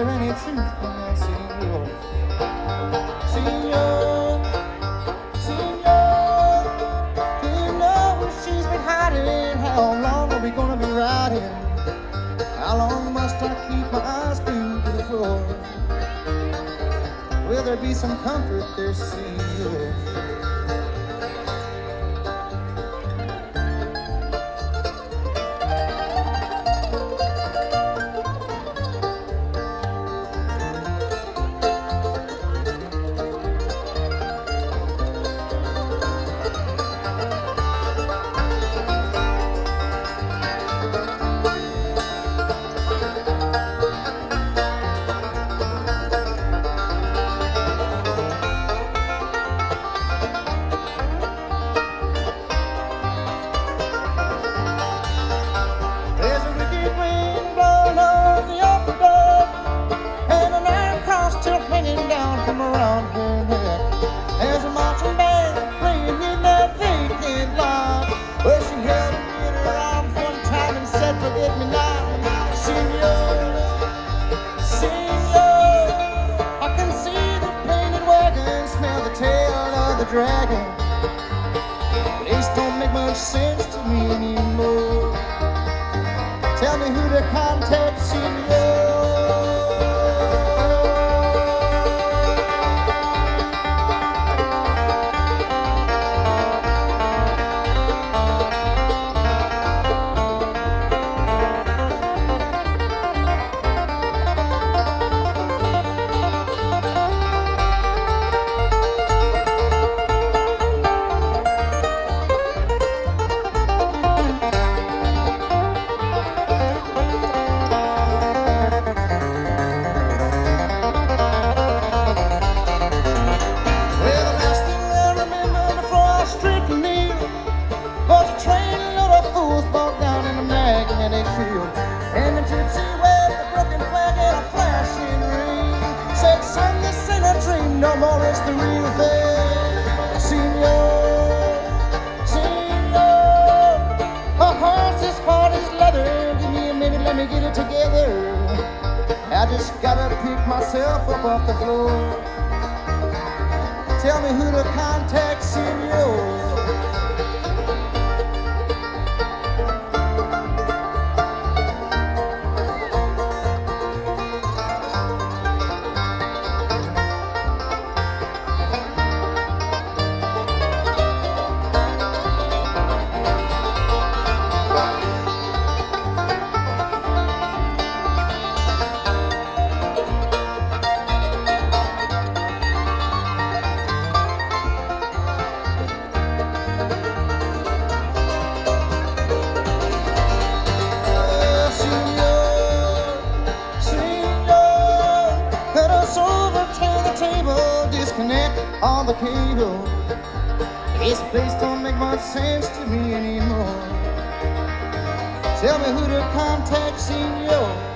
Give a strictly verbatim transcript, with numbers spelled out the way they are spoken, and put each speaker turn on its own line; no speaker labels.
there any truth in that, senor? Senor, senor, do you know where she's been hiding? How long are we gonna be riding? How long must I keep my eyes glued to the floor? Will there be some comfort there, senor? Dragon, this don't make much sense to me anymore. Tell me who to contact, senor. And the gypsy waved the broken flag and a flashing ring. Said, son, this ain't a dream no more, it's the real thing. Senor, senor, a horse as hard as leather. Give me a minute, let me get it together. I just gotta pick myself up off the floor. Tell me who to contact, senor. Disconnect all the cable. This place don't make much sense to me anymore. Tell me who to contact, senor.